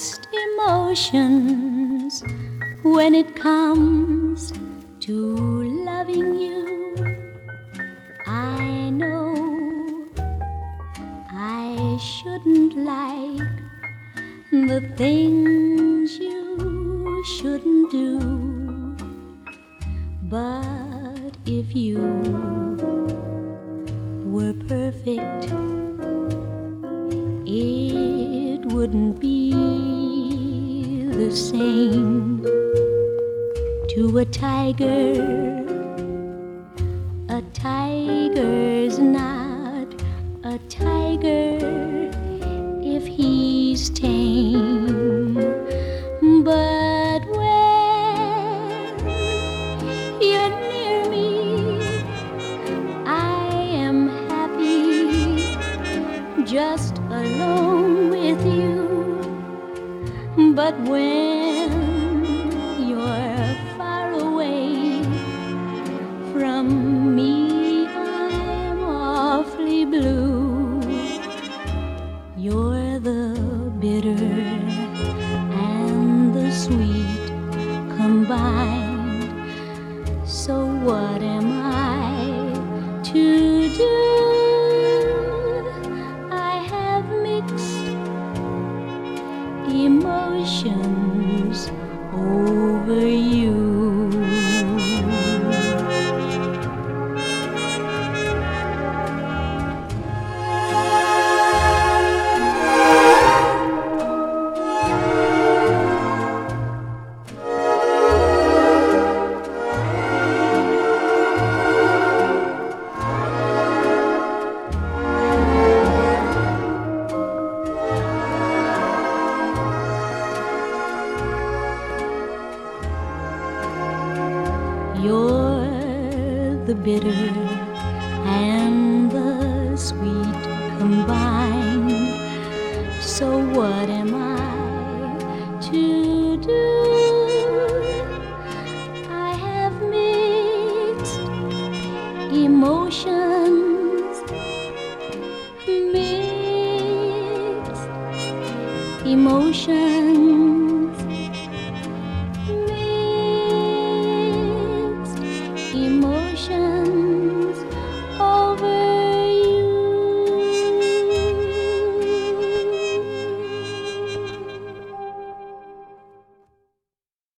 mixed emotions when it comes to loving you. I know I shouldn't like the things you shouldn't do, but if you were perfect, it wouldn't be the same. To a tiger's not a tiger if he's tame. But when you're near me, I am happy just alone with you. But when you're far away from me, I'm awfully blue. You're the bitter and the sweet combined. So what am I to do? I have mixed emotions over you. You're the bitter and the sweet combined. So what am I